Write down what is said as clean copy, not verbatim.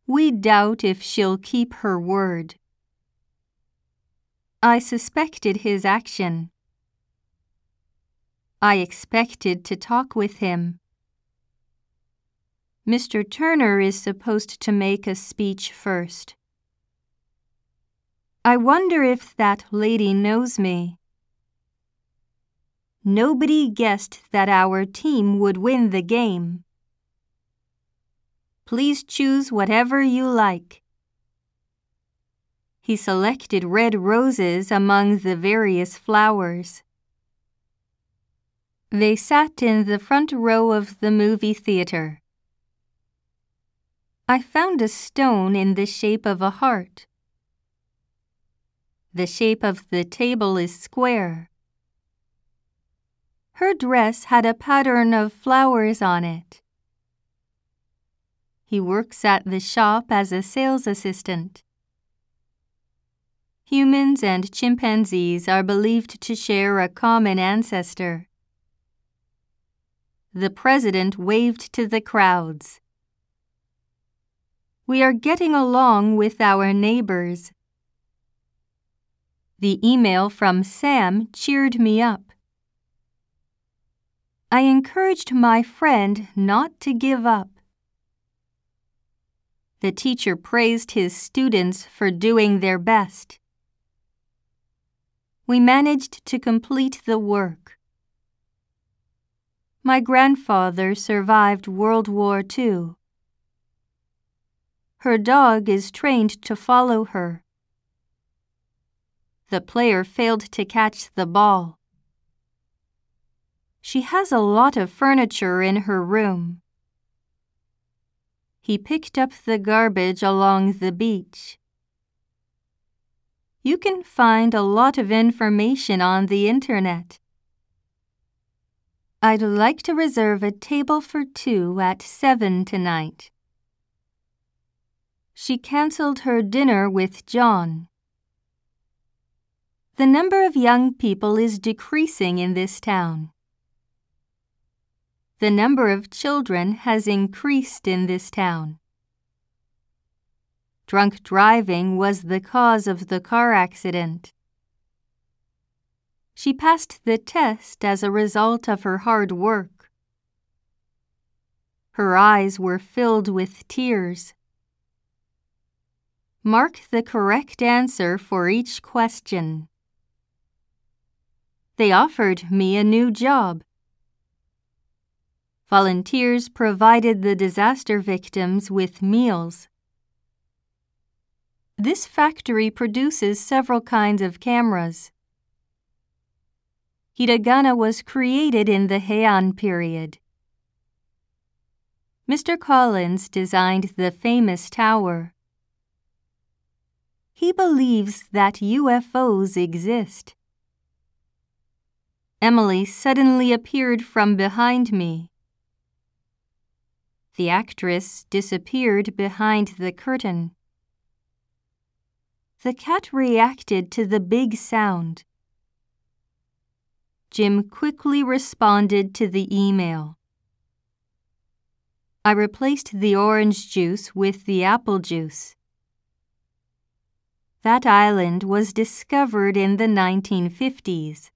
We doubt if she'll keep her word. I suspected his action. I expected to talk with him. Mr. Turner is supposed to make a speech first. I wonder if that lady knows me. Nobody guessed that our team would win the game. Please choose whatever you like. He selected red roses among the various flowers. They sat in the front row of the movie theater. I found a stone in the shape of a heart. The shape of the table is square. Her dress had a pattern of flowers on it. He works at the shop as a sales assistant. Humans and chimpanzees are believed to share a common ancestor. The president waved to the crowds. We are getting along with our neighbors. The email from Sam cheered me up. I encouraged my friend not to give up. The teacher praised his students for doing their best. We managed to complete the work. My grandfather survived World War II. Her dog is trained to follow her. The player failed to catch the ball. She has a lot of furniture in her room. He picked up the garbage along the beach. You can find a lot of information on the internet. I'd like to reserve a table for 2 at 7 tonight. She canceled her dinner with John. The number of young people is decreasing in this town. The number of children has increased in this town. Drunk driving was the cause of the car accident. She passed the test as a result of her hard work. Her eyes were filled with tears. Mark the correct answer for each question. They offered me a new job. Volunteers provided the disaster victims with meals. This factory produces several kinds of cameras. Hiragana was created in the Heian period. Mr. Collins designed the famous tower. He believes that UFOs exist. Emily suddenly appeared from behind me. The actress disappeared behind the curtain. The cat reacted to the big sound. Jim quickly responded to the email. I replaced the orange juice with the apple juice. That island was discovered in the 1950s.